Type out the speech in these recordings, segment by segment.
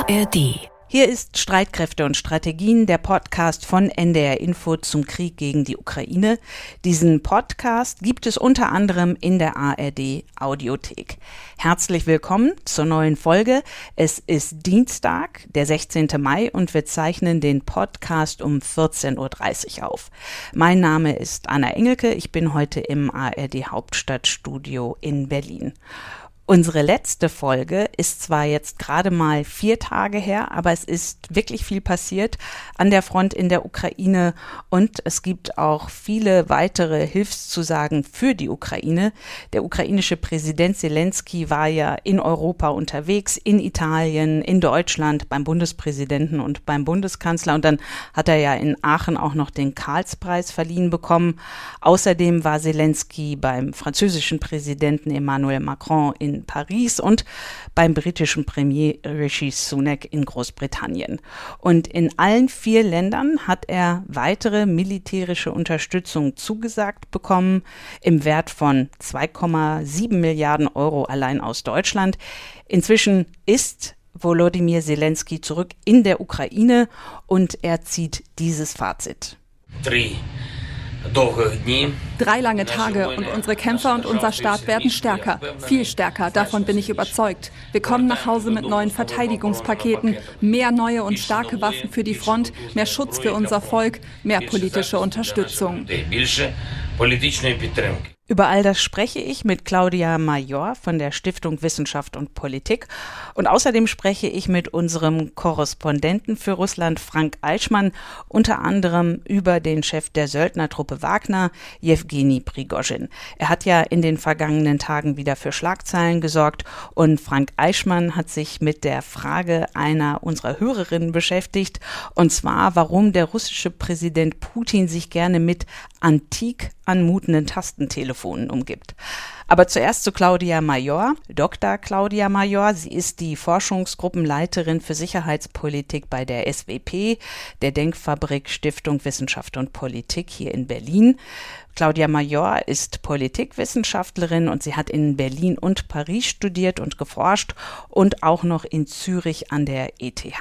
ARD. Hier ist Streitkräfte und Strategien, der Podcast von NDR Info zum Krieg gegen die Ukraine. Diesen Podcast gibt es unter anderem in der ARD Audiothek. Herzlich willkommen zur neuen Folge. Es ist Dienstag, der 16. Mai und wir zeichnen den Podcast um 14.30 Uhr auf. Mein Name ist Anna Engelke, ich bin heute im ARD Hauptstadtstudio in Berlin. Unsere letzte Folge ist zwar jetzt gerade mal 4 Tage her, aber es ist wirklich viel passiert an der Front in der Ukraine und es gibt auch viele weitere Hilfszusagen für die Ukraine. Der ukrainische Präsident Selenskyj war ja in Europa unterwegs, in Italien, in Deutschland, beim Bundespräsidenten und beim Bundeskanzler und dann hat er ja in Aachen auch noch den Karlspreis verliehen bekommen. Außerdem war Selenskyj beim französischen Präsidenten Emmanuel Macron in Paris und beim britischen Premier Rishi Sunak in Großbritannien. Und in allen 4 Ländern hat er weitere militärische Unterstützung zugesagt bekommen, im Wert von 2,7 Milliarden Euro allein aus Deutschland. Inzwischen ist Volodymyr Selenskyj zurück in der Ukraine und er zieht dieses Fazit. 3 lange Tage und unsere Kämpfer und unser Staat werden stärker, viel stärker, davon bin ich überzeugt. Wir kommen nach Hause mit neuen Verteidigungspaketen, mehr neue und starke Waffen für die Front, mehr Schutz für unser Volk, mehr politische Unterstützung. Über all das spreche ich mit Claudia Major von der Stiftung Wissenschaft und Politik und außerdem spreche ich mit unserem Korrespondenten für Russland Frank Eichmann unter anderem über den Chef der Söldnertruppe Wagner, Jewgeni Prigozhin. Er hat ja in den vergangenen Tagen wieder für Schlagzeilen gesorgt und Frank Eichmann hat sich mit der Frage einer unserer Hörerinnen beschäftigt und zwar, warum der russische Präsident Putin sich gerne mit antik anmutenden Tastentelefonen umgibt. Aber zuerst zu Claudia Major, Dr. Claudia Major. Sie ist die Forschungsgruppenleiterin für Sicherheitspolitik bei der SWP, der Denkfabrik Stiftung Wissenschaft und Politik hier in Berlin. Claudia Major ist Politikwissenschaftlerin und sie hat in Berlin und Paris studiert und geforscht und auch noch in Zürich an der ETH.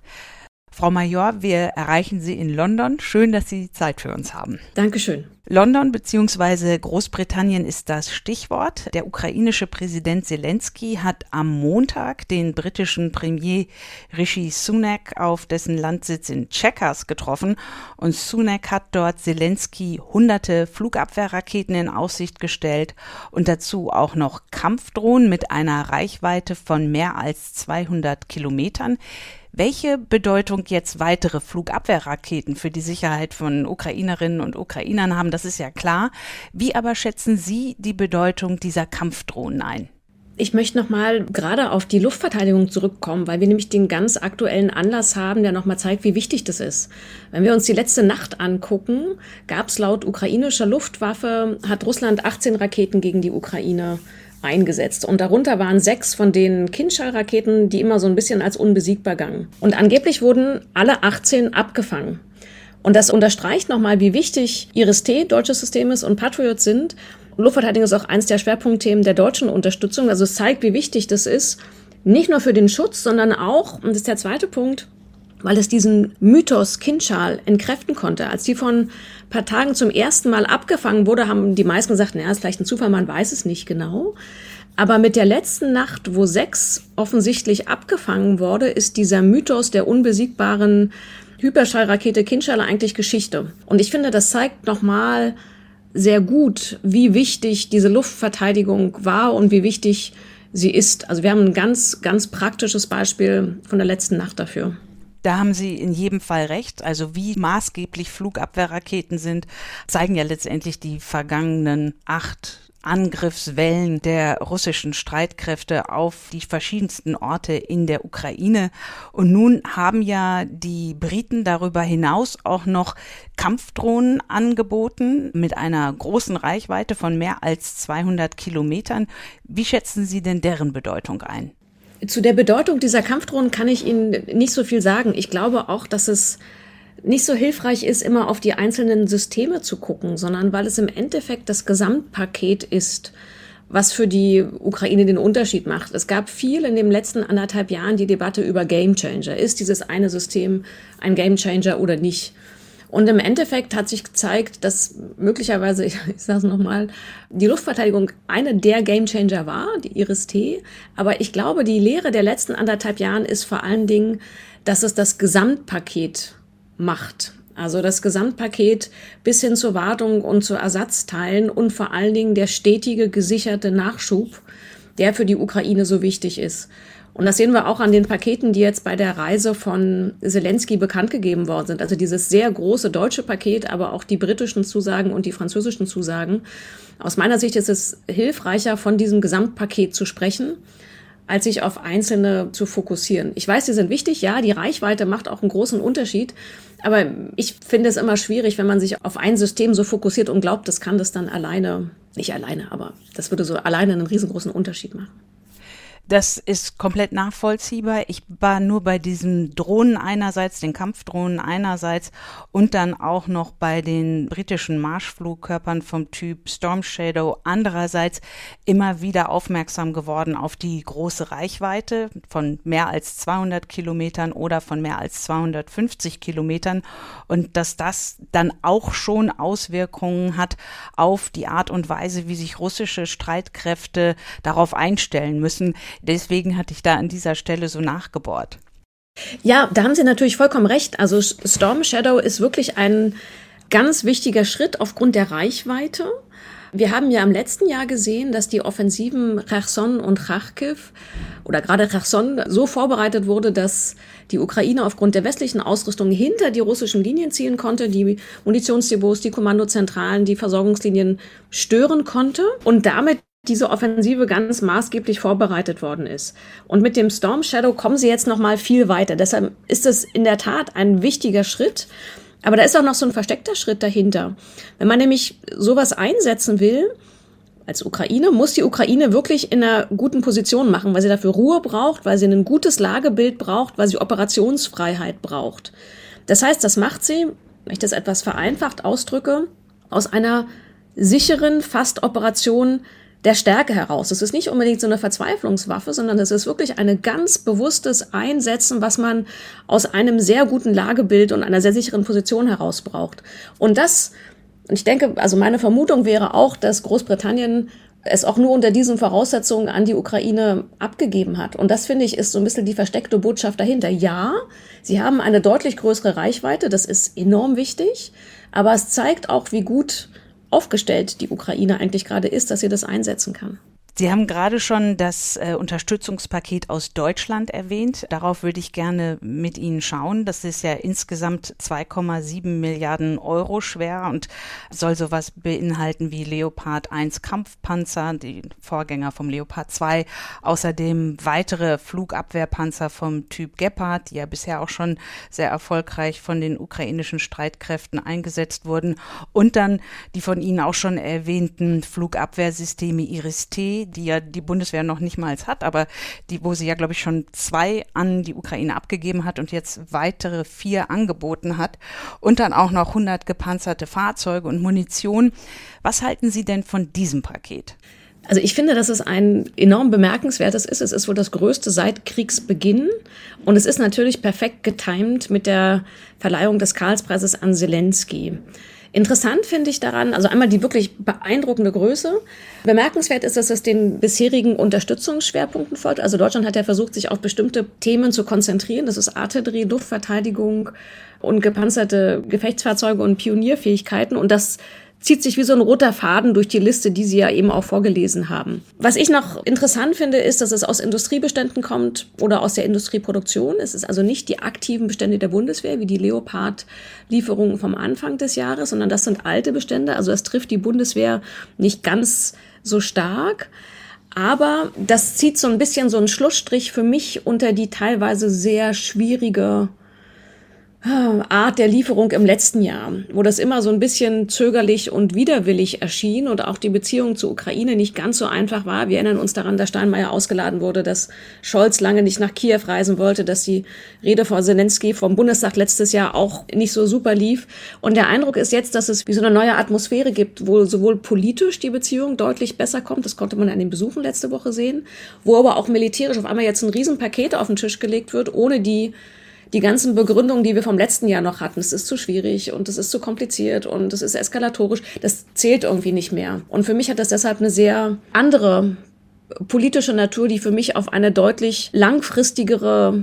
Frau Major, wir erreichen Sie in London. Schön, dass Sie Zeit für uns haben. Dankeschön. London bzw. Großbritannien ist das Stichwort. Der ukrainische Präsident Selenskyj hat am Montag den britischen Premier Rishi Sunak auf dessen Landsitz in Chequers getroffen. Und Sunak hat dort Selenskyj hunderte Flugabwehrraketen in Aussicht gestellt und dazu auch noch Kampfdrohnen mit einer Reichweite von mehr als 200 Kilometern. Welche Bedeutung jetzt weitere Flugabwehrraketen für die Sicherheit von Ukrainerinnen und Ukrainern haben, das ist ja klar. Wie aber schätzen Sie die Bedeutung dieser Kampfdrohnen ein? Ich möchte nochmal gerade auf die Luftverteidigung zurückkommen, weil wir nämlich den ganz aktuellen Anlass haben, der nochmal zeigt, wie wichtig das ist. Wenn wir uns die letzte Nacht angucken, gab es laut ukrainischer Luftwaffe, hat Russland 18 Raketen gegen die Ukraine eingesetzt. Und darunter waren 6 von den Kinschall-Raketen, die immer so ein bisschen als unbesiegbar gangen. Und angeblich wurden alle 18 abgefangen. Und das unterstreicht nochmal, wie wichtig IRIS-T, deutsches System ist, und Patriot sind. Luftverteidigung ist auch eins der Schwerpunktthemen der deutschen Unterstützung. Also es zeigt, wie wichtig das ist, nicht nur für den Schutz, sondern auch, und das ist der zweite Punkt, weil es diesen Mythos Kinschal entkräften konnte. Als die von ein paar Tagen zum ersten Mal abgefangen wurde, haben die meisten gesagt, naja, ist vielleicht ein Zufall, man weiß es nicht genau. Aber mit der letzten Nacht, wo 6 offensichtlich abgefangen wurde, ist dieser Mythos der unbesiegbaren Hyperschallrakete Kinschal eigentlich Geschichte. Und ich finde, das zeigt nochmal sehr gut, wie wichtig diese Luftverteidigung war und wie wichtig sie ist. Also wir haben ein ganz, ganz praktisches Beispiel von der letzten Nacht dafür. Da haben Sie in jedem Fall recht. Also wie maßgeblich Flugabwehrraketen sind, zeigen ja letztendlich die vergangenen 8 Angriffswellen der russischen Streitkräfte auf die verschiedensten Orte in der Ukraine. Und nun haben ja die Briten darüber hinaus auch noch Kampfdrohnen angeboten mit einer großen Reichweite von mehr als 200 Kilometern. Wie schätzen Sie denn deren Bedeutung ein? Zu der Bedeutung dieser Kampfdrohnen kann ich Ihnen nicht so viel sagen. Ich glaube auch, dass es nicht so hilfreich ist, immer auf die einzelnen Systeme zu gucken, sondern weil es im Endeffekt das Gesamtpaket ist, was für die Ukraine den Unterschied macht. Es gab viel in den letzten 1,5 Jahren die Debatte über Gamechanger. Ist dieses eine System ein Gamechanger oder nicht? Und im Endeffekt hat sich gezeigt, dass möglicherweise, ich sage es nochmal, die Luftverteidigung eine der Gamechanger war, die IRIS-T. Aber ich glaube, die Lehre der letzten 1,5 Jahren ist vor allen Dingen, dass es das Gesamtpaket macht. Also das Gesamtpaket bis hin zur Wartung und zu Ersatzteilen und vor allen Dingen der stetige, gesicherte Nachschub, der für die Ukraine so wichtig ist. Und das sehen wir auch an den Paketen, die jetzt bei der Reise von Zelensky bekannt gegeben worden sind. Also dieses sehr große deutsche Paket, aber auch die britischen Zusagen und die französischen Zusagen. Aus meiner Sicht ist es hilfreicher, von diesem Gesamtpaket zu sprechen, als sich auf einzelne zu fokussieren. Ich weiß, die sind wichtig, ja, die Reichweite macht auch einen großen Unterschied, aber ich finde es immer schwierig, wenn man sich auf ein System so fokussiert und glaubt, das kann das dann nicht alleine, aber das würde so alleine einen riesengroßen Unterschied machen. Das ist komplett nachvollziehbar. Ich war nur bei diesen Drohnen einerseits, den Kampfdrohnen einerseits und dann auch noch bei den britischen Marschflugkörpern vom Typ Storm Shadow andererseits immer wieder aufmerksam geworden auf die große Reichweite von mehr als 200 Kilometern oder von mehr als 250 Kilometern und dass das dann auch schon Auswirkungen hat auf die Art und Weise, wie sich russische Streitkräfte darauf einstellen müssen. Deswegen hatte ich da an dieser Stelle so nachgebohrt. Ja, da haben Sie natürlich vollkommen recht. Also Storm Shadow ist wirklich ein ganz wichtiger Schritt aufgrund der Reichweite. Wir haben ja im letzten Jahr gesehen, dass die Offensiven Cherson und Charkiw oder gerade Cherson so vorbereitet wurde, dass die Ukraine aufgrund der westlichen Ausrüstung hinter die russischen Linien ziehen konnte, die Munitionsdepots, die Kommandozentralen, die Versorgungslinien stören konnte und damit diese Offensive ganz maßgeblich vorbereitet worden ist. Und mit dem Storm Shadow kommen sie jetzt noch mal viel weiter. Deshalb ist es in der Tat ein wichtiger Schritt. Aber da ist auch noch so ein versteckter Schritt dahinter. Wenn man nämlich sowas einsetzen will, als Ukraine, muss die Ukraine wirklich in einer guten Position machen, weil sie dafür Ruhe braucht, weil sie ein gutes Lagebild braucht, weil sie Operationsfreiheit braucht. Das heißt, das macht sie, wenn ich das etwas vereinfacht ausdrücke, aus einer sicheren Fast-Operation der Stärke heraus. Es ist nicht unbedingt so eine Verzweiflungswaffe, sondern es ist wirklich ein ganz bewusstes Einsetzen, was man aus einem sehr guten Lagebild und einer sehr sicheren Position heraus braucht. Und ich denke, also meine Vermutung wäre auch, dass Großbritannien es auch nur unter diesen Voraussetzungen an die Ukraine abgegeben hat. Und das, finde ich, ist so ein bisschen die versteckte Botschaft dahinter. Ja, sie haben eine deutlich größere Reichweite, das ist enorm wichtig, aber es zeigt auch, wie gut aufgestellt die Ukraine eigentlich gerade ist, dass sie das einsetzen kann. Sie haben gerade schon das Unterstützungspaket aus Deutschland erwähnt. Darauf würde ich gerne mit Ihnen schauen. Das ist ja insgesamt 2,7 Milliarden Euro schwer und soll sowas beinhalten wie Leopard 1 Kampfpanzer, die Vorgänger vom Leopard 2, außerdem weitere Flugabwehrpanzer vom Typ Gepard, die ja bisher auch schon sehr erfolgreich von den ukrainischen Streitkräften eingesetzt wurden, und dann die von Ihnen auch schon erwähnten Flugabwehrsysteme IRIS-T, die ja die Bundeswehr noch nicht mal hat, aber wo sie ja, glaube ich, schon 2 an die Ukraine abgegeben hat und jetzt weitere 4 angeboten hat und dann auch noch 100 gepanzerte Fahrzeuge und Munition. Was halten Sie denn von diesem Paket? Also ich finde, dass es ein enorm bemerkenswertes ist. Es ist wohl das größte seit Kriegsbeginn. Und es ist natürlich perfekt getimt mit der Verleihung des Karlspreises an Zelensky. Interessant finde ich daran, also einmal die wirklich beeindruckende Größe. Bemerkenswert ist, dass es den bisherigen Unterstützungsschwerpunkten folgt. Also Deutschland hat ja versucht, sich auf bestimmte Themen zu konzentrieren. Das ist Artillerie, Luftverteidigung und gepanzerte Gefechtsfahrzeuge und Pionierfähigkeiten. Und das zieht sich wie so ein roter Faden durch die Liste, die Sie ja eben auch vorgelesen haben. Was ich noch interessant finde, ist, dass es aus Industriebeständen kommt oder aus der Industrieproduktion. Es ist also nicht die aktiven Bestände der Bundeswehr, wie die Leopard-Lieferungen vom Anfang des Jahres, sondern das sind alte Bestände. Also es trifft die Bundeswehr nicht ganz so stark. Aber das zieht so ein bisschen so einen Schlussstrich für mich unter die teilweise sehr schwierige Art der Lieferung im letzten Jahr, wo das immer so ein bisschen zögerlich und widerwillig erschien und auch die Beziehung zur Ukraine nicht ganz so einfach war. Wir erinnern uns daran, dass Steinmeier ausgeladen wurde, dass Scholz lange nicht nach Kiew reisen wollte, dass die Rede von Zelensky vom Bundestag letztes Jahr auch nicht so super lief. Und der Eindruck ist jetzt, dass es wie so eine neue Atmosphäre gibt, wo sowohl politisch die Beziehung deutlich besser kommt, das konnte man an den Besuchen letzte Woche sehen, wo aber auch militärisch auf einmal jetzt ein Riesenpaket auf den Tisch gelegt wird, ohne die ganzen Begründungen, die wir vom letzten Jahr noch hatten, es ist zu schwierig und es ist zu kompliziert und es ist eskalatorisch, das zählt irgendwie nicht mehr. Und für mich hat das deshalb eine sehr andere politische Natur, die für mich auf eine deutlich langfristigere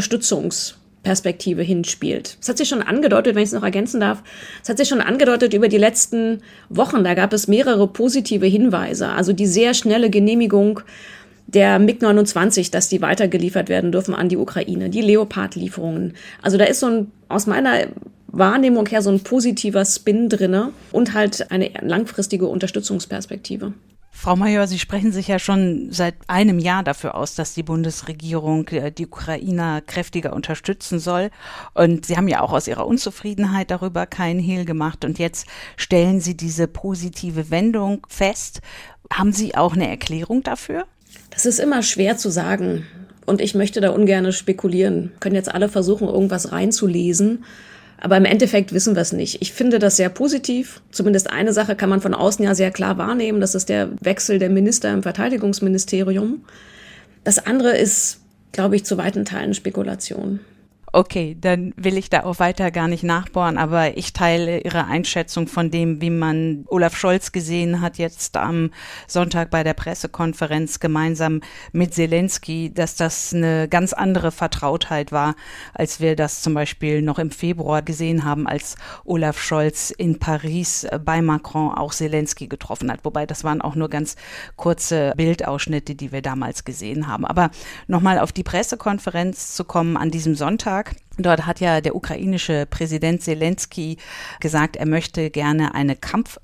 Unterstützungsperspektive hinspielt. Es hat sich schon angedeutet, wenn ich es noch ergänzen darf, es hat sich schon angedeutet über die letzten Wochen, da gab es mehrere positive Hinweise, also die sehr schnelle Genehmigung der MiG-29, dass die weitergeliefert werden dürfen an die Ukraine, die Leopard-Lieferungen. Also da ist aus meiner Wahrnehmung her so ein positiver Spin drinne und halt eine langfristige Unterstützungsperspektive. Frau Major, Sie sprechen sich ja schon seit einem Jahr dafür aus, dass die Bundesregierung die Ukrainer kräftiger unterstützen soll. Und Sie haben ja auch aus Ihrer Unzufriedenheit darüber keinen Hehl gemacht. Und jetzt stellen Sie diese positive Wendung fest. Haben Sie auch eine Erklärung dafür? Das ist immer schwer zu sagen und ich möchte da ungern spekulieren. Können jetzt alle versuchen, irgendwas reinzulesen, aber im Endeffekt wissen wir es nicht. Ich finde das sehr positiv. Zumindest eine Sache kann man von außen ja sehr klar wahrnehmen. Das ist der Wechsel der Minister im Verteidigungsministerium. Das andere ist, glaube ich, zu weiten Teilen Spekulation. Okay, dann will ich da auch weiter gar nicht nachbohren, aber ich teile Ihre Einschätzung von dem, wie man Olaf Scholz gesehen hat jetzt am Sonntag bei der Pressekonferenz gemeinsam mit Zelensky, dass das eine ganz andere Vertrautheit war, als wir das zum Beispiel noch im Februar gesehen haben, als Olaf Scholz in Paris bei Macron auch Zelensky getroffen hat. Wobei das waren auch nur ganz kurze Bildausschnitte, die wir damals gesehen haben. Aber nochmal auf die Pressekonferenz zu kommen an diesem Sonntag. Dort hat ja der ukrainische Präsident Zelensky gesagt, er möchte gerne eine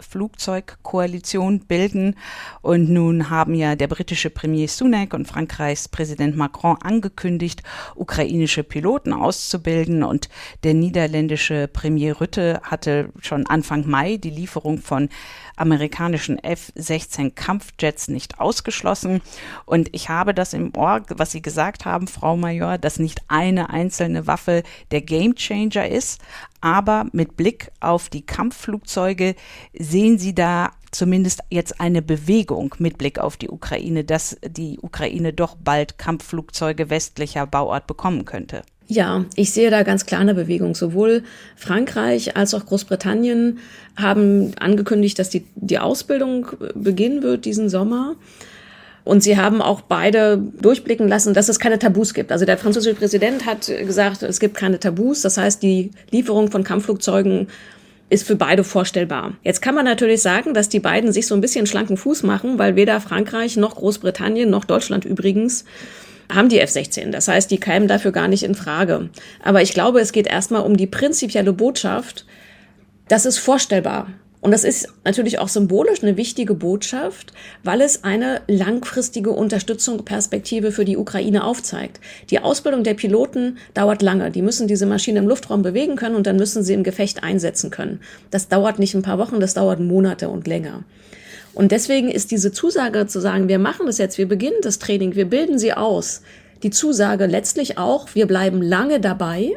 Kampfflugzeugkoalition bilden. Und nun haben ja der britische Premier Sunak und Frankreichs Präsident Macron angekündigt, ukrainische Piloten auszubilden. Und der niederländische Premier Rutte hatte schon Anfang Mai die Lieferung von amerikanischen F-16 Kampfjets nicht ausgeschlossen. Und ich habe das im Ohr, was Sie gesagt haben, Frau Major, dass nicht eine einzelne Waffe der Gamechanger ist. Aber mit Blick auf die Kampfflugzeuge sehen Sie da zumindest jetzt eine Bewegung mit Blick auf die Ukraine, dass die Ukraine doch bald Kampfflugzeuge westlicher Bauart bekommen könnte. Ja, ich sehe da ganz klar eine Bewegung. Sowohl Frankreich als auch Großbritannien haben angekündigt, dass die Ausbildung beginnen wird diesen Sommer. Und sie haben auch beide durchblicken lassen, dass es keine Tabus gibt. Also der französische Präsident hat gesagt, es gibt keine Tabus. Das heißt, die Lieferung von Kampfflugzeugen ist für beide vorstellbar. Jetzt kann man natürlich sagen, dass die beiden sich so ein bisschen schlanken Fuß machen, weil weder Frankreich noch Großbritannien noch Deutschland übrigens haben die F-16. Das heißt, die kämen dafür gar nicht in Frage. Aber ich glaube, es geht erstmal um die prinzipielle Botschaft, das ist vorstellbar. Und das ist natürlich auch symbolisch eine wichtige Botschaft, weil es eine langfristige Unterstützungsperspektive für die Ukraine aufzeigt. Die Ausbildung der Piloten dauert lange. Die müssen diese Maschine im Luftraum bewegen können und dann müssen sie im Gefecht einsetzen können. Das dauert nicht ein paar Wochen, das dauert Monate und länger. Und deswegen ist diese Zusage zu sagen, wir machen das jetzt, wir beginnen das Training, wir bilden sie aus, die Zusage letztlich auch, wir bleiben lange dabei.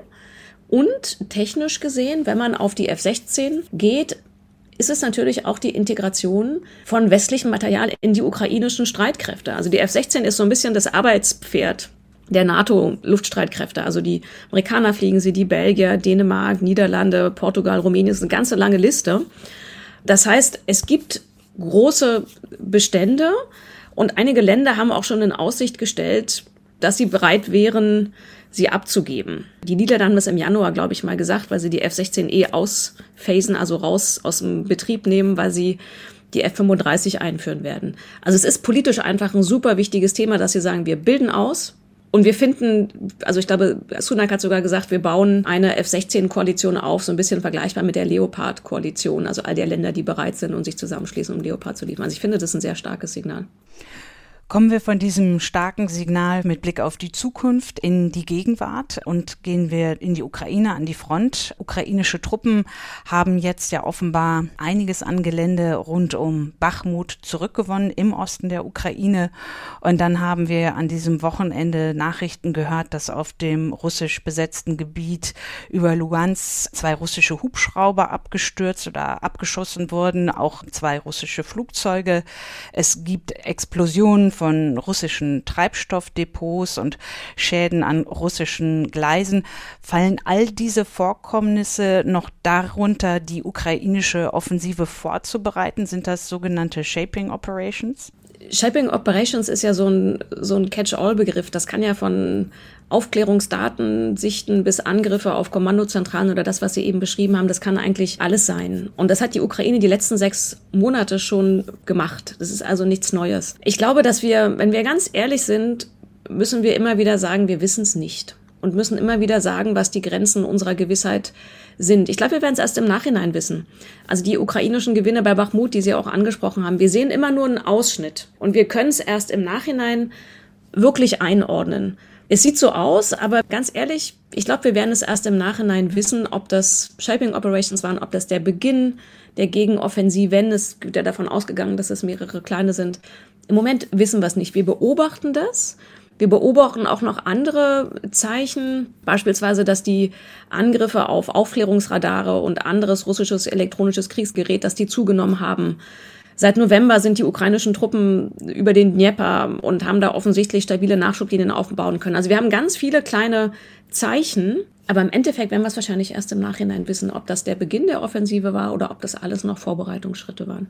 Und technisch gesehen, wenn man auf die F-16 geht, ist es natürlich auch die Integration von westlichem Material in die ukrainischen Streitkräfte. Also die F-16 ist so ein bisschen das Arbeitspferd der NATO-Luftstreitkräfte. Also die Amerikaner fliegen sie, die Belgier, Dänemark, Niederlande, Portugal, Rumänien, das ist eine ganze lange Liste. Das heißt, es gibt große Bestände und einige Länder haben auch schon in Aussicht gestellt, dass sie bereit wären, sie abzugeben. Die Niederlande haben das im Januar, glaube ich, mal gesagt, weil sie die F-16E ausphasen, also raus aus dem Betrieb nehmen, weil sie die F-35 einführen werden. Also es ist politisch einfach ein super wichtiges Thema, dass sie sagen, wir bilden aus. Und wir finden, also ich glaube, Sunak hat sogar gesagt, wir bauen eine F-16-Koalition auf, so ein bisschen vergleichbar mit der Leopard-Koalition, also all der Länder, die bereit sind und sich zusammenschließen, um Leopard zu liefern. Also ich finde, das ist ein sehr starkes Signal. Kommen wir von diesem starken Signal mit Blick auf die Zukunft in die Gegenwart und gehen wir in die Ukraine, an die Front. Ukrainische Truppen haben jetzt ja offenbar einiges an Gelände rund um Bachmut zurückgewonnen im Osten der Ukraine. Und dann haben wir an diesem Wochenende Nachrichten gehört, dass auf dem russisch besetzten Gebiet über Luhansk 2 russische Hubschrauber abgestürzt oder abgeschossen wurden, auch 2 russische Flugzeuge. Es gibt Explosionen von russischen Treibstoffdepots und Schäden an russischen Gleisen. Fallen all diese Vorkommnisse noch darunter, die ukrainische Offensive vorzubereiten? Sind das sogenannte Shaping Operations? Shaping Operations ist ja so ein Catch-all-Begriff. Das kann ja von Aufklärungsdaten sichten bis Angriffe auf Kommandozentralen oder das, was Sie eben beschrieben haben. Das kann eigentlich alles sein. Und das hat die Ukraine die letzten 6 Monate schon gemacht. Das ist also nichts Neues. Ich glaube, dass wir, wenn wir ganz ehrlich sind, müssen wir immer wieder sagen, wir wissen es nicht. Und müssen immer wieder sagen, was die Grenzen unserer Gewissheit sind. Ich glaube, wir werden es erst im Nachhinein wissen. Also die ukrainischen Gewinne bei Bachmut, die Sie auch angesprochen haben, wir sehen immer nur einen Ausschnitt. Und wir können es erst im Nachhinein wirklich einordnen. Es sieht so aus, aber ganz ehrlich, ich glaube, wir werden es erst im Nachhinein wissen, ob das Shaping Operations waren, ob das der Beginn der Gegenoffensive, wenn es wird ja davon ausgegangen, dass es mehrere kleine sind. Im Moment wissen wir es nicht. Wir beobachten das. Wir beobachten auch noch andere Zeichen, beispielsweise, dass die Angriffe auf Aufklärungsradare und anderes russisches elektronisches Kriegsgerät, dass die zugenommen haben. Seit November sind die ukrainischen Truppen über den Dnepr und haben da offensichtlich stabile Nachschublinien aufbauen können. Also wir haben ganz viele kleine Zeichen, aber im Endeffekt werden wir es wahrscheinlich erst im Nachhinein wissen, ob das der Beginn der Offensive war oder ob das alles noch Vorbereitungsschritte waren.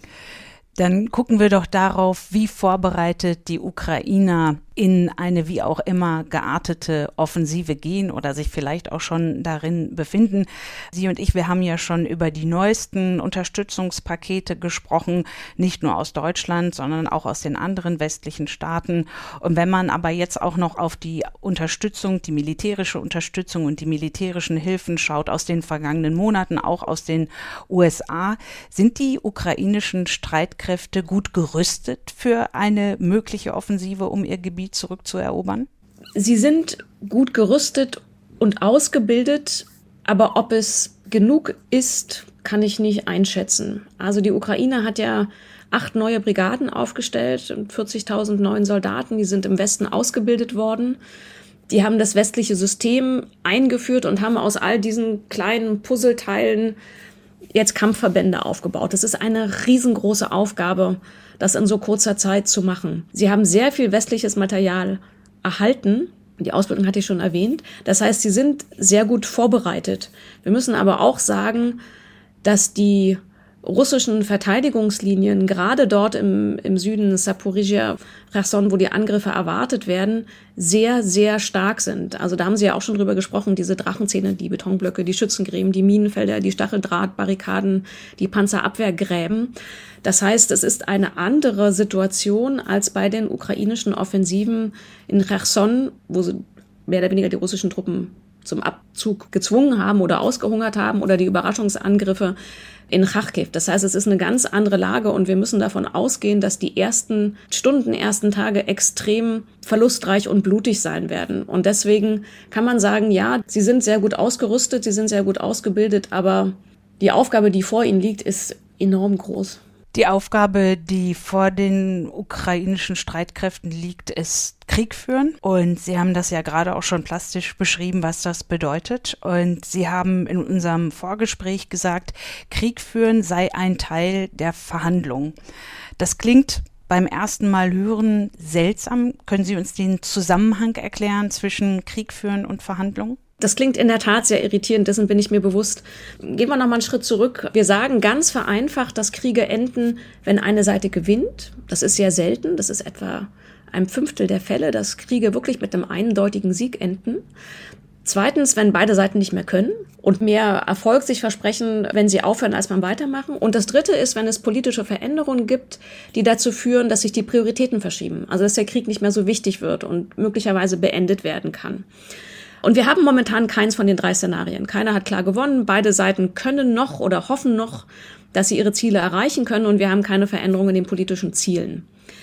Dann gucken wir doch darauf, wie vorbereitet die Ukrainer in eine wie auch immer geartete Offensive gehen oder sich vielleicht auch schon darin befinden. Sie und ich, wir haben ja schon über die neuesten Unterstützungspakete gesprochen, nicht nur aus Deutschland, sondern auch aus den anderen westlichen Staaten. Und wenn man aber jetzt auch noch auf die Unterstützung, die militärische Unterstützung und die militärischen Hilfen schaut aus den vergangenen Monaten, auch aus den USA, sind die ukrainischen Streitkräfte gut gerüstet für eine mögliche Offensive, um ihr Gebiet zurückzuerobern? Sie sind gut gerüstet und ausgebildet, aber ob es genug ist, kann ich nicht einschätzen. Also die Ukraine hat ja 8 neue Brigaden aufgestellt und 40.000 neuen Soldaten, die sind im Westen ausgebildet worden. Die haben das westliche System eingeführt und haben aus all diesen kleinen Puzzleteilen jetzt Kampfverbände aufgebaut. Das ist eine riesengroße Aufgabe, das in so kurzer Zeit zu machen. Sie haben sehr viel westliches Material erhalten. Die Ausbildung hatte ich schon erwähnt. Das heißt, sie sind sehr gut vorbereitet. Wir müssen aber auch sagen, dass die russischen Verteidigungslinien, gerade dort im Süden, Saporizhia, Cherson, wo die Angriffe erwartet werden, sehr, sehr stark sind. Also da haben Sie ja auch schon drüber gesprochen, diese Drachenzähne, die Betonblöcke, die Schützengräben, die Minenfelder, die Stacheldrahtbarrikaden, die Panzerabwehrgräben. Das heißt, es ist eine andere Situation als bei den ukrainischen Offensiven in Cherson, wo sie mehr oder weniger die russischen Truppen zum Abzug gezwungen haben oder ausgehungert haben, oder die Überraschungsangriffe in Charkiw. Das heißt, es ist eine ganz andere Lage und wir müssen davon ausgehen, dass die ersten Stunden, ersten Tage extrem verlustreich und blutig sein werden. Und deswegen kann man sagen, ja, sie sind sehr gut ausgerüstet, sie sind sehr gut ausgebildet, aber die Aufgabe, die vor ihnen liegt, ist enorm groß. Die Aufgabe, die vor den ukrainischen Streitkräften liegt, ist Krieg führen. Und Sie haben das ja gerade auch schon plastisch beschrieben, was das bedeutet. Und Sie haben in unserem Vorgespräch gesagt, Krieg führen sei ein Teil der Verhandlung. Das klingt beim ersten Mal hören seltsam. Können Sie uns den Zusammenhang erklären zwischen Krieg führen und Verhandlung? Das klingt in der Tat sehr irritierend, dessen bin ich mir bewusst. Gehen wir noch mal einen Schritt zurück. Wir sagen ganz vereinfacht, dass Kriege enden, wenn eine Seite gewinnt. Das ist sehr selten. Das ist etwa 1/5 der Fälle, dass Kriege wirklich mit einem eindeutigen Sieg enden. Zweitens, wenn beide Seiten nicht mehr können und mehr Erfolg sich versprechen, wenn sie aufhören, als beim Weitermachen. Und das Dritte ist, wenn es politische Veränderungen gibt, die dazu führen, dass sich die Prioritäten verschieben. Also dass der Krieg nicht mehr so wichtig wird und möglicherweise beendet werden kann. Und wir haben momentan keins von den 3 Szenarien. Keiner hat klar gewonnen. Beide Seiten können noch oder hoffen noch, dass sie ihre Ziele erreichen können. Und wir haben keine Veränderungen in den politischen Zielen.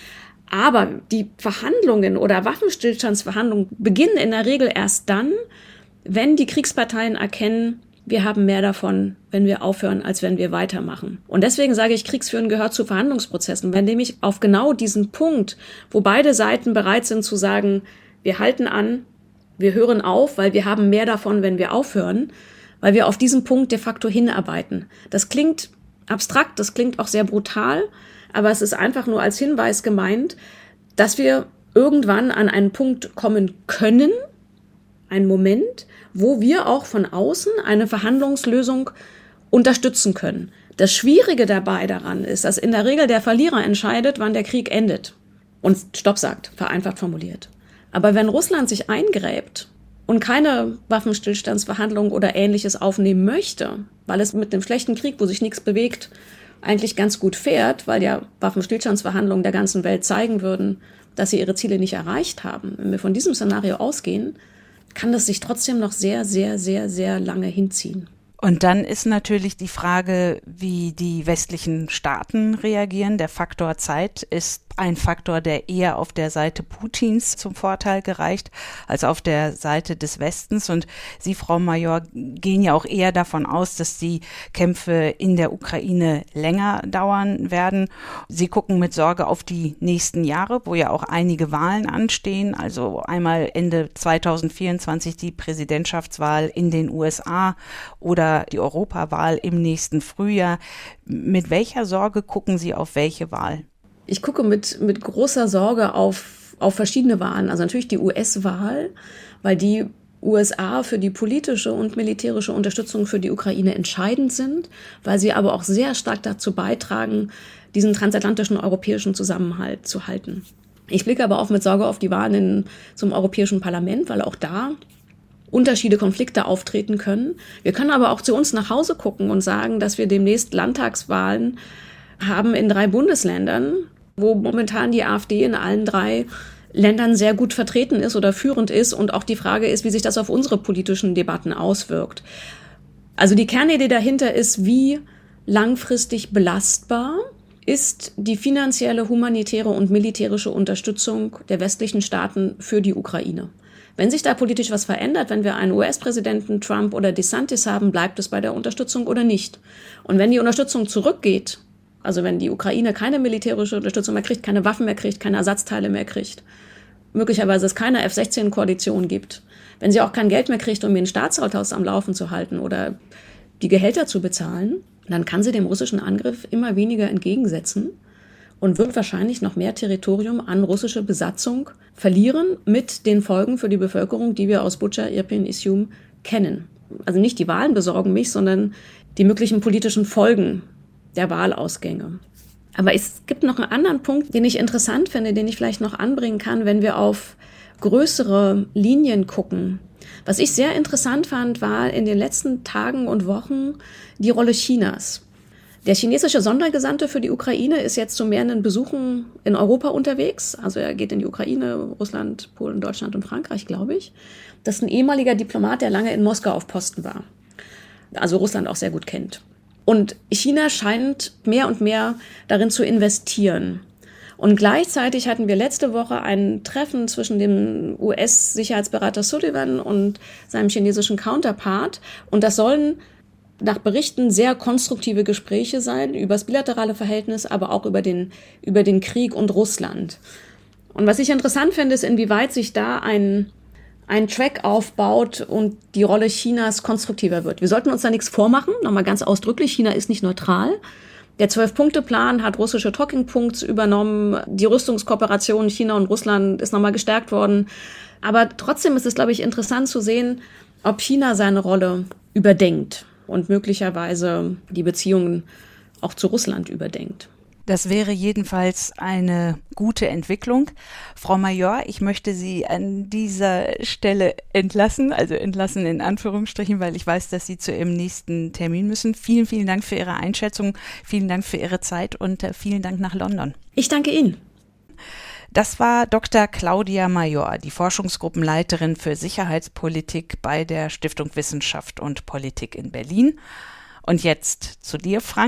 Aber die Verhandlungen oder Waffenstillstandsverhandlungen beginnen in der Regel erst dann, wenn die Kriegsparteien erkennen, wir haben mehr davon, wenn wir aufhören, als wenn wir weitermachen. Und deswegen sage ich, Kriegsführen gehört zu Verhandlungsprozessen. Wenn nämlich auf genau diesen Punkt, wo beide Seiten bereit sind zu sagen, wir halten an, wir hören auf, weil wir haben mehr davon, wenn wir aufhören, weil wir auf diesen Punkt de facto hinarbeiten. Das klingt abstrakt, das klingt auch sehr brutal, aber es ist einfach nur als Hinweis gemeint, dass wir irgendwann an einen Punkt kommen können, einen Moment, wo wir auch von außen eine Verhandlungslösung unterstützen können. Das Schwierige dabei daran ist, dass in der Regel der Verlierer entscheidet, wann der Krieg endet und Stopp sagt, vereinfacht formuliert. Aber wenn Russland sich eingräbt und keine Waffenstillstandsverhandlungen oder Ähnliches aufnehmen möchte, weil es mit dem schlechten Krieg, wo sich nichts bewegt, eigentlich ganz gut fährt, weil ja Waffenstillstandsverhandlungen der ganzen Welt zeigen würden, dass sie ihre Ziele nicht erreicht haben. Wenn wir von diesem Szenario ausgehen, kann das sich trotzdem noch sehr, sehr, sehr, sehr lange hinziehen. Und dann ist natürlich die Frage, wie die westlichen Staaten reagieren. Der Faktor Zeit ist ein Faktor, der eher auf der Seite Putins zum Vorteil gereicht, als auf der Seite des Westens. Und Sie, Frau Major, gehen ja auch eher davon aus, dass die Kämpfe in der Ukraine länger dauern werden. Sie gucken mit Sorge auf die nächsten Jahre, wo ja auch einige Wahlen anstehen. Also einmal Ende 2024 die Präsidentschaftswahl in den USA oder die Europawahl im nächsten Frühjahr. Mit welcher Sorge gucken Sie auf welche Wahl? Ich gucke mit großer Sorge auf verschiedene Wahlen. Also natürlich die US-Wahl, weil die USA für die politische und militärische Unterstützung für die Ukraine entscheidend sind, weil sie aber auch sehr stark dazu beitragen, diesen transatlantischen europäischen Zusammenhalt zu halten. Ich blicke aber auch mit Sorge auf die Wahlen zum Europäischen Parlament, weil auch da Unterschiede, Konflikte auftreten können. Wir können aber auch zu uns nach Hause gucken und sagen, dass wir demnächst Landtagswahlen haben in 3 Bundesländern, wo momentan die AfD in allen 3 Ländern sehr gut vertreten ist oder führend ist und auch die Frage ist, wie sich das auf unsere politischen Debatten auswirkt. Also die Kernidee dahinter ist, wie langfristig belastbar ist die finanzielle, humanitäre und militärische Unterstützung der westlichen Staaten für die Ukraine. Wenn sich da politisch was verändert, wenn wir einen US-Präsidenten, Trump oder DeSantis haben, bleibt es bei der Unterstützung oder nicht? Und wenn die Unterstützung zurückgeht, also wenn die Ukraine keine militärische Unterstützung mehr kriegt, keine Waffen mehr kriegt, keine Ersatzteile mehr kriegt, möglicherweise es keine F-16-Koalition gibt, wenn sie auch kein Geld mehr kriegt, um den Staatshaus am Laufen zu halten oder die Gehälter zu bezahlen, dann kann sie dem russischen Angriff immer weniger entgegensetzen und wird wahrscheinlich noch mehr Territorium an russische Besatzung verlieren mit den Folgen für die Bevölkerung, die wir aus Butscha, Irpin, Isium kennen. Also nicht die Wahlen besorgen mich, sondern die möglichen politischen Folgen der Wahlausgänge. Aber es gibt noch einen anderen Punkt, den ich interessant finde, den ich vielleicht noch anbringen kann, wenn wir auf größere Linien gucken. Was ich sehr interessant fand, war in den letzten Tagen und Wochen die Rolle Chinas. Der chinesische Sondergesandte für die Ukraine ist jetzt zu mehreren Besuchen in Europa unterwegs. Also er geht in die Ukraine, Russland, Polen, Deutschland und Frankreich, glaube ich. Das ist ein ehemaliger Diplomat, der lange in Moskau auf Posten war. Also Russland auch sehr gut kennt. Und China scheint mehr und mehr darin zu investieren. Und gleichzeitig hatten wir letzte Woche ein Treffen zwischen dem US-Sicherheitsberater Sullivan und seinem chinesischen Counterpart. Und das sollen nach Berichten sehr konstruktive Gespräche sein über das bilaterale Verhältnis, aber auch über den Krieg und Russland. Und was ich interessant finde, ist, inwieweit sich da ein Track aufbaut und die Rolle Chinas konstruktiver wird. Wir sollten uns da nichts vormachen, nochmal ganz ausdrücklich, China ist nicht neutral. Der 12-Punkte-Plan hat russische Talking Points übernommen, die Rüstungskooperation China und Russland ist nochmal gestärkt worden. Aber trotzdem ist es, glaube ich, interessant zu sehen, ob China seine Rolle überdenkt und möglicherweise die Beziehungen auch zu Russland überdenkt. Das wäre jedenfalls eine gute Entwicklung. Frau Major, ich möchte Sie an dieser Stelle entlassen, also entlassen in Anführungsstrichen, weil ich weiß, dass Sie zu Ihrem nächsten Termin müssen. Vielen, vielen Dank für Ihre Einschätzung, vielen Dank für Ihre Zeit und vielen Dank nach London. Ich danke Ihnen. Das war Dr. Claudia Major, die Forschungsgruppenleiterin für Sicherheitspolitik bei der Stiftung Wissenschaft und Politik in Berlin. Und jetzt zu dir, Frank.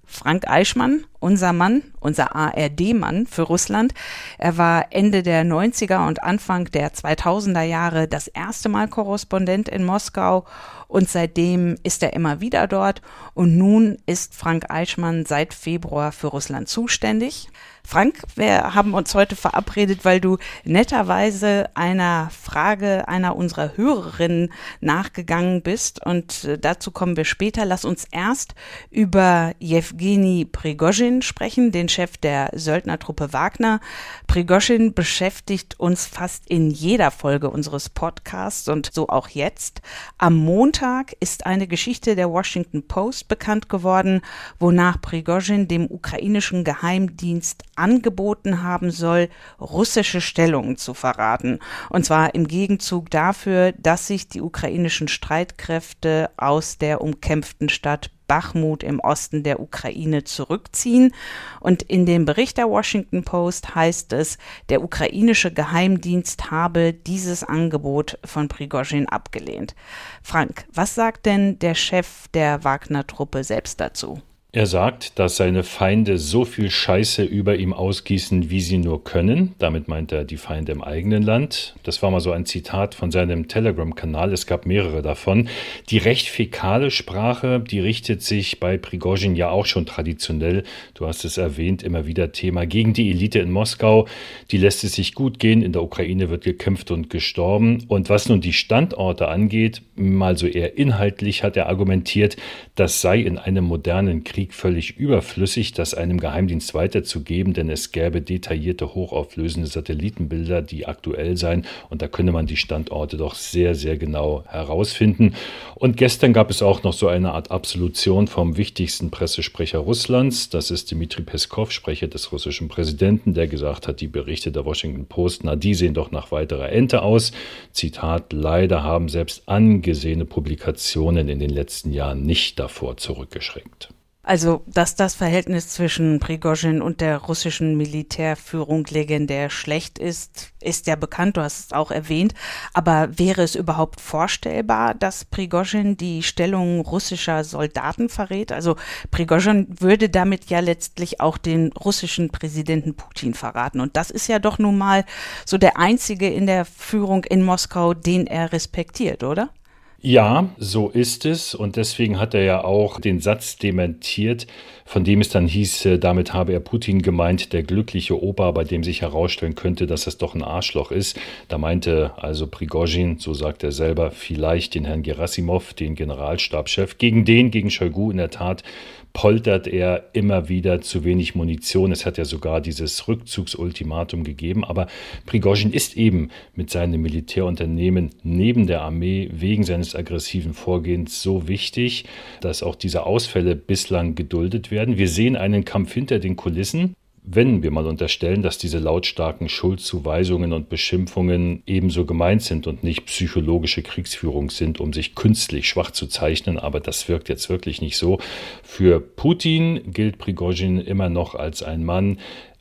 Frank Eichmann, unser Mann, unser ARD-Mann für Russland. Er war Ende der 90er und Anfang der 2000er Jahre das erste Mal Korrespondent in Moskau und seitdem ist er immer wieder dort und nun ist Frank Eichmann seit Februar für Russland zuständig. Frank, wir haben uns heute verabredet, weil du netterweise einer Frage einer unserer Hörerinnen nachgegangen bist und dazu kommen wir später. Lass uns erst über Jewgeni Prigozhin sprechen, den Chef der Söldnertruppe Wagner. Prigozhin beschäftigt uns fast in jeder Folge unseres Podcasts und so auch jetzt. Am Montag ist eine Geschichte der Washington Post bekannt geworden, wonach Prigozhin dem ukrainischen Geheimdienst angeboten haben soll, russische Stellungen zu verraten. Und zwar im Gegenzug dafür, dass sich die ukrainischen Streitkräfte aus der umkämpften Stadt Bachmut im Osten der Ukraine zurückziehen. Und in dem Bericht der Washington Post heißt es, der ukrainische Geheimdienst habe dieses Angebot von Prigozhin abgelehnt. Frank, was sagt denn der Chef der Wagner-Truppe selbst dazu? Er sagt, dass seine Feinde so viel Scheiße über ihm ausgießen, wie sie nur können. Damit meint er die Feinde im eigenen Land. Das war mal so ein Zitat von seinem Telegram-Kanal. Es gab mehrere davon. Die recht fäkale Sprache, die richtet sich bei Prigozhin ja auch schon traditionell, du hast es erwähnt, immer wieder Thema gegen die Elite in Moskau. Die lässt es sich gut gehen. In der Ukraine wird gekämpft und gestorben. Und was nun die Standorte angeht, mal so eher inhaltlich, hat er argumentiert, das sei in einem modernen Krieg völlig überflüssig, das einem Geheimdienst weiterzugeben, denn es gäbe detaillierte, hochauflösende Satellitenbilder, die aktuell seien und da könne man die Standorte doch sehr, sehr genau herausfinden. Und gestern gab es auch noch so eine Art Absolution vom wichtigsten Pressesprecher Russlands, das ist Dmitri Peskov, Sprecher des russischen Präsidenten, der gesagt hat, die Berichte der Washington Post, die sehen doch nach weiterer Ente aus. Zitat, leider haben selbst angesehene Publikationen in den letzten Jahren nicht davor zurückgeschreckt. Also, dass das Verhältnis zwischen Prigozhin und der russischen Militärführung legendär schlecht ist, ist ja bekannt, du hast es auch erwähnt. Aber wäre es überhaupt vorstellbar, dass Prigozhin die Stellung russischer Soldaten verrät? Also Prigozhin würde damit ja letztlich auch den russischen Präsidenten Putin verraten. Und das ist ja doch nun mal so der einzige in der Führung in Moskau, den er respektiert, oder? Ja, so ist es und deswegen hat er ja auch den Satz dementiert, von dem es dann hieß, damit habe er Putin gemeint, der glückliche Opa, bei dem sich herausstellen könnte, dass es doch ein Arschloch ist. Da meinte also Prigozhin, so sagt er selber, vielleicht den Herrn Gerasimov, den Generalstabschef, gegen Shoigu in der Tat poltert er immer wieder zu wenig Munition. Es hat ja sogar dieses Rückzugsultimatum gegeben. Aber Prigozhin ist eben mit seinem Militärunternehmen neben der Armee wegen seines aggressiven Vorgehens so wichtig, dass auch diese Ausfälle bislang geduldet werden. Wir sehen einen Kampf hinter den Kulissen. Wenn wir mal unterstellen, dass diese lautstarken Schuldzuweisungen und Beschimpfungen ebenso gemeint sind und nicht psychologische Kriegsführung sind, um sich künstlich schwach zu zeichnen, aber das wirkt jetzt wirklich nicht so. Für Putin gilt Prigozhin immer noch als ein Mann,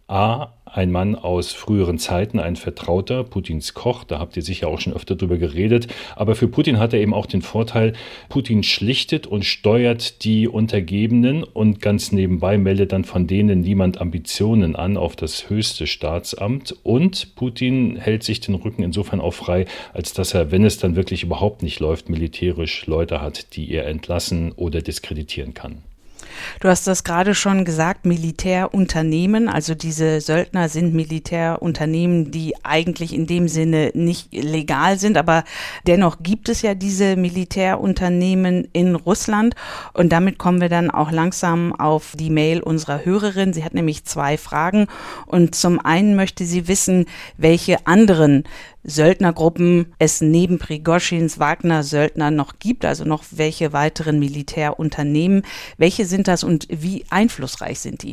ein Mann aus früheren Zeiten, ein Vertrauter, Putins Koch, da habt ihr sicher auch schon öfter drüber geredet. Aber für Putin hat er eben auch den Vorteil, Putin schlichtet und steuert die Untergebenen und ganz nebenbei meldet dann von denen niemand Ambitionen an auf das höchste Staatsamt. Und Putin hält sich den Rücken insofern auch frei, als dass er, wenn es dann wirklich überhaupt nicht läuft, militärisch Leute hat, die er entlassen oder diskreditieren kann. Du hast das gerade schon gesagt, Militärunternehmen, also diese Söldner sind Militärunternehmen, die eigentlich in dem Sinne nicht legal sind, aber dennoch gibt es ja diese Militärunternehmen in Russland und damit kommen wir dann auch langsam auf die Mail unserer Hörerin. Sie hat nämlich 2 Fragen und zum einen möchte sie wissen, welche anderen Söldnergruppen es neben Prigozhins Wagner-Söldner noch gibt, also noch welche weiteren Militärunternehmen. Welche sind das und wie einflussreich sind die?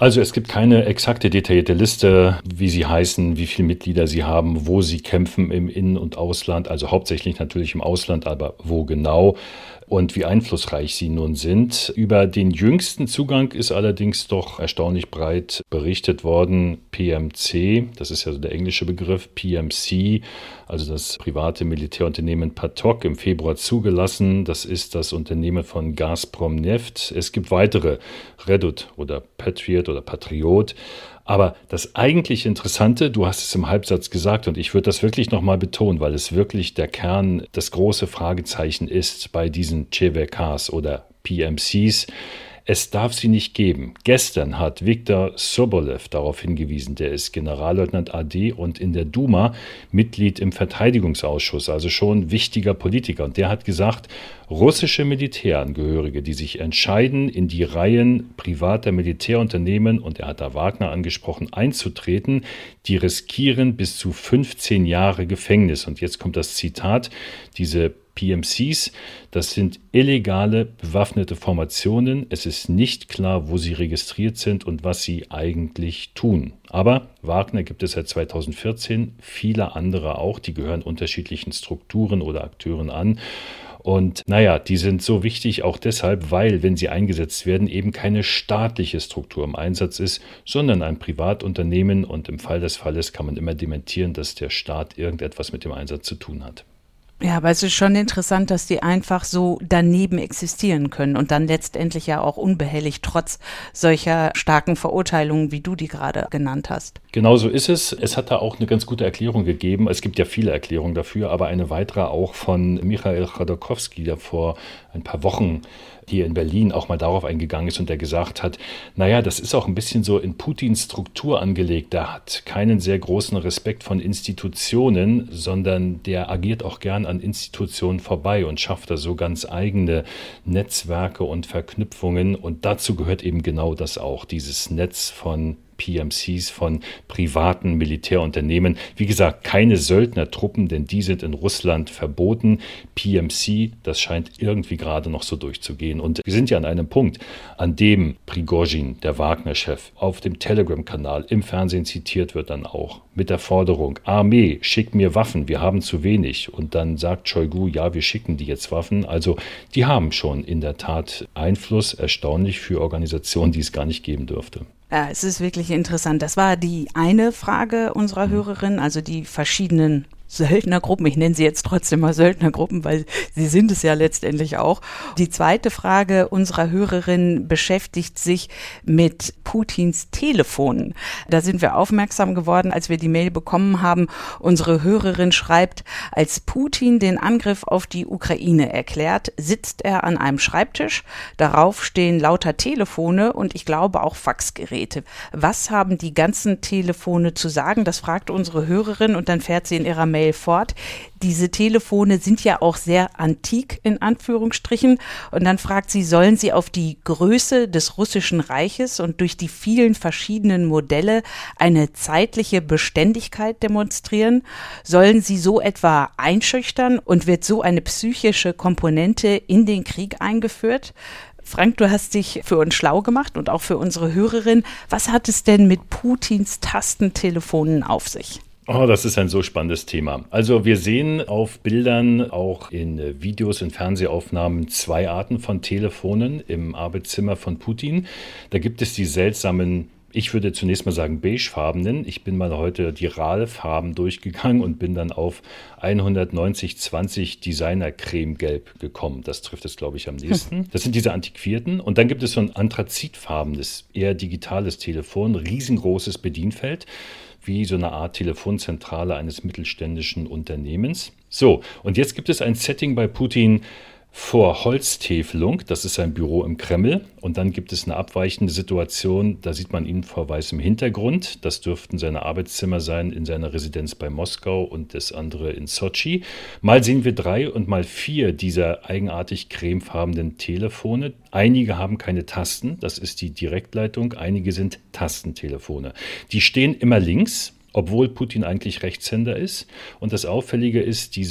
Also es gibt keine exakte detaillierte Liste, wie sie heißen, wie viele Mitglieder sie haben, wo sie kämpfen im In- und Ausland, also hauptsächlich natürlich im Ausland, aber wo genau und wie einflussreich sie nun sind. Über den jüngsten Zugang ist allerdings doch erstaunlich breit berichtet worden. PMC, das ist ja so der englische Begriff, PMC, also das private Militärunternehmen PATOK, im Februar zugelassen. Das ist das Unternehmen von Gazprom Neft. Es gibt weitere, Redut oder Patriot oder Patriot. Aber das eigentlich Interessante, du hast es im Halbsatz gesagt und ich würde das wirklich nochmal betonen, weil es wirklich der Kern, das große Fragezeichen ist bei diesen ČVKs oder PMCs. Es darf sie nicht geben. Gestern hat Viktor Sobolev darauf hingewiesen, der ist Generalleutnant AD und in der Duma Mitglied im Verteidigungsausschuss, also schon wichtiger Politiker. Und der hat gesagt, russische Militärangehörige, die sich entscheiden, in die Reihen privater Militärunternehmen, und er hat da Wagner angesprochen, einzutreten, die riskieren bis zu 15 Jahre Gefängnis. Und jetzt kommt das Zitat, diese PMCs, das sind illegale bewaffnete Formationen. Es ist nicht klar, wo sie registriert sind und was sie eigentlich tun. Aber Wagner gibt es seit 2014, viele andere auch, die gehören unterschiedlichen Strukturen oder Akteuren an. Und die sind so wichtig auch deshalb, weil, wenn sie eingesetzt werden, eben keine staatliche Struktur im Einsatz ist, sondern ein Privatunternehmen. Und im Fall des Falles kann man immer dementieren, dass der Staat irgendetwas mit dem Einsatz zu tun hat. Ja, aber es ist schon interessant, dass die einfach so daneben existieren können und dann letztendlich ja auch unbehelligt trotz solcher starken Verurteilungen, wie du die gerade genannt hast. Genau so ist es. Es hat da auch eine ganz gute Erklärung gegeben. Es gibt ja viele Erklärungen dafür, aber eine weitere auch von Michail Chodorkowski, der vor ein paar Wochen hier in Berlin auch mal darauf eingegangen ist und der gesagt hat, das ist auch ein bisschen so in Putins Struktur angelegt. Der hat keinen sehr großen Respekt von Institutionen, sondern der agiert auch gern an Institutionen vorbei und schafft da so ganz eigene Netzwerke und Verknüpfungen. Und dazu gehört eben genau das auch, dieses Netz von PMCs, von privaten Militärunternehmen. Wie gesagt, keine Söldnertruppen, denn die sind in Russland verboten. PMC, das scheint irgendwie gerade noch so durchzugehen. Und wir sind ja an einem Punkt, an dem Prigozhin, der Wagner-Chef, auf dem Telegram-Kanal im Fernsehen zitiert wird dann auch mit der Forderung, Armee, schick mir Waffen, wir haben zu wenig. Und dann sagt Shoigu, ja, wir schicken die jetzt Waffen. Also die haben schon in der Tat Einfluss, erstaunlich für Organisationen, die es gar nicht geben dürfte. Ja, es ist wirklich interessant. Das war die eine Frage unserer Hörerin, also die verschiedenen Söldnergruppen. Ich nenne sie jetzt trotzdem mal Söldnergruppen, weil sie sind es ja letztendlich auch. Die zweite Frage unserer Hörerin beschäftigt sich mit Putins Telefonen. Da sind wir aufmerksam geworden, als wir die Mail bekommen haben. Unsere Hörerin schreibt, als Putin den Angriff auf die Ukraine erklärt, sitzt er an einem Schreibtisch. Darauf stehen lauter Telefone und ich glaube auch Faxgeräte. Was haben die ganzen Telefone zu sagen? Das fragt unsere Hörerin und dann fährt sie in ihrer Mail fort. Diese Telefone sind ja auch sehr antik, in Anführungsstrichen. Und dann fragt sie, sollen sie auf die Größe des Russischen Reiches und durch die vielen verschiedenen Modelle eine zeitliche Beständigkeit demonstrieren? Sollen sie so etwa einschüchtern und wird so eine psychische Komponente in den Krieg eingeführt? Frank, du hast dich für uns schlau gemacht und auch für unsere Hörerin. Was hat es denn mit Putins Tastentelefonen auf sich? Oh, das ist ein so spannendes Thema. Also wir sehen auf Bildern, auch in Videos, in Fernsehaufnahmen 2 Arten von Telefonen im Arbeitszimmer von Putin. Da gibt es die seltsamen, ich würde zunächst mal sagen beigefarbenen. Ich bin mal heute die RAL-Farben durchgegangen und bin dann auf 190-20 Designer-Creme-Gelb gekommen. Das trifft es, glaube ich, am nächsten. Das sind diese antiquierten. Und dann gibt es so ein anthrazitfarbenes, eher digitales Telefon, riesengroßes Bedienfeld, wie so eine Art Telefonzentrale eines mittelständischen Unternehmens. So, und jetzt gibt es ein Setting bei Putin vor Holztäfelung, das ist sein Büro im Kreml, und dann gibt es eine abweichende Situation, da sieht man ihn vor weißem Hintergrund, das dürften seine Arbeitszimmer sein in seiner Residenz bei Moskau und das andere in Sotschi. Mal sehen wir 3 und mal 4 dieser eigenartig cremefarbenen Telefone. Einige haben keine Tasten, das ist die Direktleitung, einige sind Tastentelefone. Die stehen immer links, obwohl Putin eigentlich Rechtshänder ist. Und das Auffällige ist, diese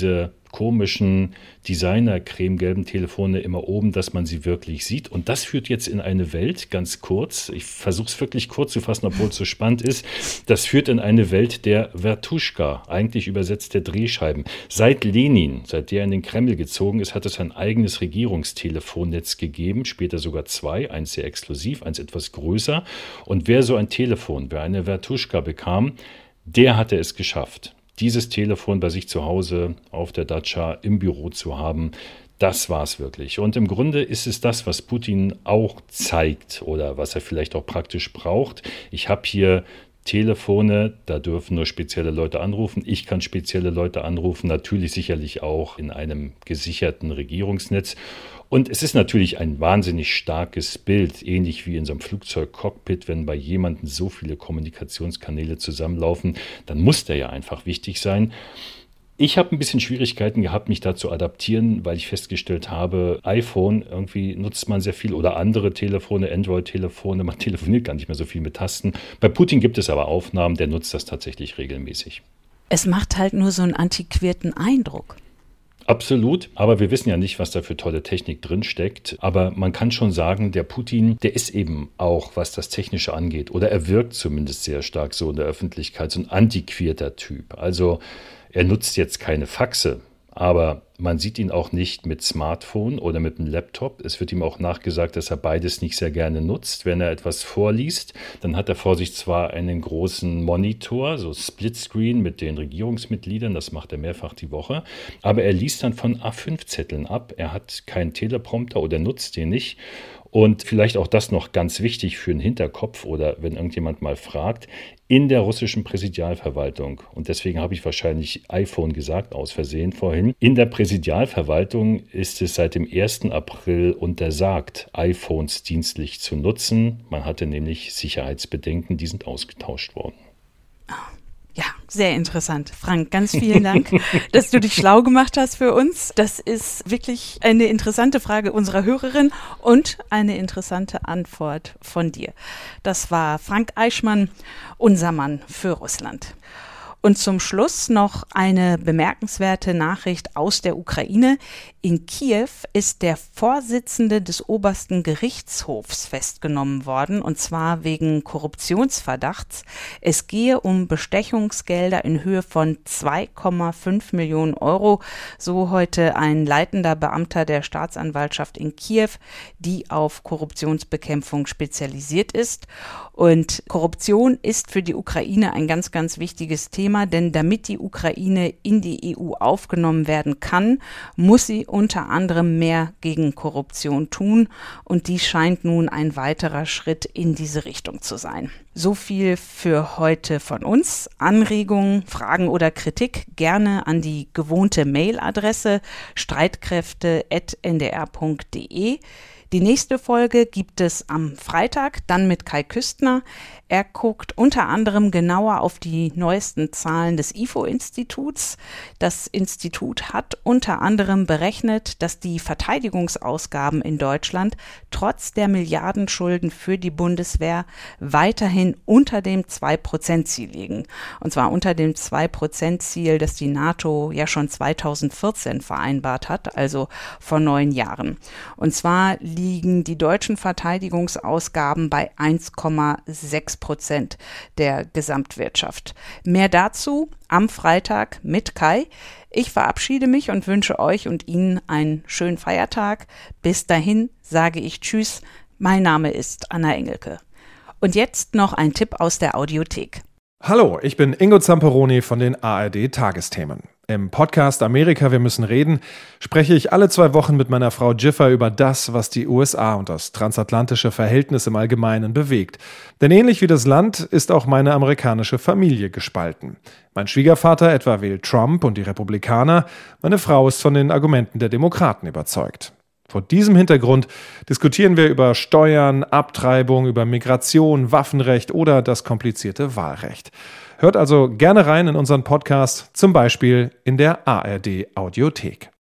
komischen Designer-cremegelben Telefone immer oben, dass man sie wirklich sieht. Und das führt jetzt in eine Welt, ganz kurz, ich versuche es wirklich kurz zu fassen, obwohl es so spannend ist, das führt in eine Welt der Vertuschka, eigentlich übersetzt der Drehscheiben. Seit Lenin, seit der in den Kreml gezogen ist, hat es ein eigenes Regierungstelefonnetz gegeben, später sogar zwei, eins sehr exklusiv, eins etwas größer. Und wer so ein Telefon, wer eine Vertuschka bekam, der hatte es geschafft. Dieses Telefon bei sich zu Hause auf der Datscha im Büro zu haben, das war es wirklich. Und im Grunde ist es das, was Putin auch zeigt oder was er vielleicht auch praktisch braucht. Ich habe hier Telefone, da dürfen nur spezielle Leute anrufen. Ich kann spezielle Leute anrufen, natürlich sicherlich auch in einem gesicherten Regierungsnetz. Und es ist natürlich ein wahnsinnig starkes Bild, ähnlich wie in so einem Flugzeugcockpit, wenn bei jemandem so viele Kommunikationskanäle zusammenlaufen, dann muss der ja einfach wichtig sein. Ich habe ein bisschen Schwierigkeiten gehabt, mich da zu adaptieren, weil ich festgestellt habe, iPhone, irgendwie nutzt man sehr viel oder andere Telefone, Android-Telefone, man telefoniert gar nicht mehr so viel mit Tasten. Bei Putin gibt es aber Aufnahmen, der nutzt das tatsächlich regelmäßig. Es macht halt nur so einen antiquierten Eindruck. Absolut, aber wir wissen ja nicht, was da für tolle Technik drinsteckt. Aber man kann schon sagen, der Putin, der ist eben auch, was das Technische angeht, oder er wirkt zumindest sehr stark so in der Öffentlichkeit, so ein antiquierter Typ. Also er nutzt jetzt keine Faxe, aber man sieht ihn auch nicht mit Smartphone oder mit einem Laptop. Es wird ihm auch nachgesagt, dass er beides nicht sehr gerne nutzt. Wenn er etwas vorliest, dann hat er vor sich zwar einen großen Monitor, so Splitscreen mit den Regierungsmitgliedern, das macht er mehrfach die Woche, aber er liest dann von A5-Zetteln ab. Er hat keinen Teleprompter oder nutzt den nicht. Und vielleicht auch das noch ganz wichtig für den Hinterkopf oder wenn irgendjemand mal fragt, in der russischen Präsidialverwaltung, und deswegen habe ich wahrscheinlich iPhone gesagt, aus Versehen vorhin, in der Präsidialverwaltung ist es seit dem 1. April untersagt, iPhones dienstlich zu nutzen. Man hatte nämlich Sicherheitsbedenken, die sind ausgetauscht worden. Ja, sehr interessant. Frank, ganz vielen Dank, dass du dich schlau gemacht hast für uns. Das ist wirklich eine interessante Frage unserer Hörerin und eine interessante Antwort von dir. Das war Frank Eichmann, unser Mann für Russland. Und zum Schluss noch eine bemerkenswerte Nachricht aus der Ukraine. In Kiew ist der Vorsitzende des obersten Gerichtshofs festgenommen worden, und zwar wegen Korruptionsverdachts. Es gehe um Bestechungsgelder in Höhe von 2,5 Millionen Euro, so heute ein leitender Beamter der Staatsanwaltschaft in Kiew, die auf Korruptionsbekämpfung spezialisiert ist. Und Korruption ist für die Ukraine ein ganz, ganz wichtiges Thema, denn damit die Ukraine in die EU aufgenommen werden kann, muss sie unter anderem mehr gegen Korruption tun, und dies scheint nun ein weiterer Schritt in diese Richtung zu sein. So viel für heute von uns. Anregungen, Fragen oder Kritik gerne an die gewohnte Mailadresse streitkräfte@ndr.de. Die nächste Folge gibt es am Freitag, dann mit Kai Küstner. Er guckt unter anderem genauer auf die neuesten Zahlen des IFO-Instituts. Das Institut hat unter anderem berechnet, dass die Verteidigungsausgaben in Deutschland trotz der Milliardenschulden für die Bundeswehr weiterhin unter dem 2%-Ziel liegen. Und zwar unter dem 2%-Ziel, das die NATO ja schon 2014 vereinbart hat, also vor 9 Jahren. Und zwar liegen die deutschen Verteidigungsausgaben bei 1,6% der Gesamtwirtschaft. Mehr dazu am Freitag mit Kai. Ich verabschiede mich und wünsche euch und Ihnen einen schönen Feiertag. Bis dahin sage ich Tschüss. Mein Name ist Anna Engelke. Und jetzt noch ein Tipp aus der Audiothek. Hallo, ich bin Ingo Zamperoni von den ARD-Tagesthemen. Im Podcast Amerika, wir müssen reden, spreche ich alle 2 Wochen mit meiner Frau Jiffer über das, was die USA und das transatlantische Verhältnis im Allgemeinen bewegt. Denn ähnlich wie das Land ist auch meine amerikanische Familie gespalten. Mein Schwiegervater etwa wählt Trump und die Republikaner, meine Frau ist von den Argumenten der Demokraten überzeugt. Vor diesem Hintergrund diskutieren wir über Steuern, Abtreibung, über Migration, Waffenrecht oder das komplizierte Wahlrecht. Hört also gerne rein in unseren Podcast, zum Beispiel in der ARD Audiothek.